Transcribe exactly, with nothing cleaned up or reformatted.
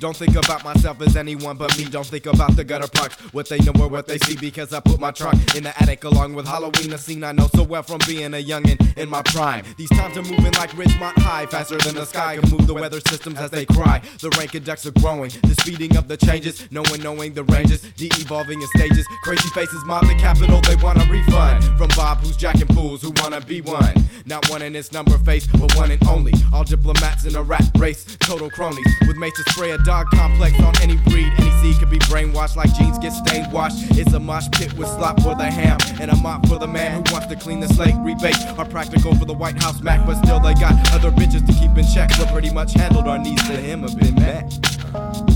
Don't think about myself as anyone but me. Don't think about the gutter punks, what they know or what they see, because I put my trunk in the attic along with Halloween, a scene I know so well from being a youngin' in my prime. These times are moving like Ridgemont High, faster than the sky can move the weather systems as they cry. The rank and decks are growing, the speeding of the changes, no one knowing the ranges, de-evolving in stages. Crazy faces mob the capital, they want a refund from Bob who's jacking fools who wanna be one. Not one in its number face, but one and only. All diplomats in a rat race, total cronies with mates to spray a dog complex on any breed. Any seed could be brainwashed like jeans get stained washed. It's a mosh pit with slop for the ham and a mop for the man who wants to clean the slate. Rebate are practical for the White House Mac, but still they got other bitches to keep in check. We're pretty much handled, our needs to him have been met.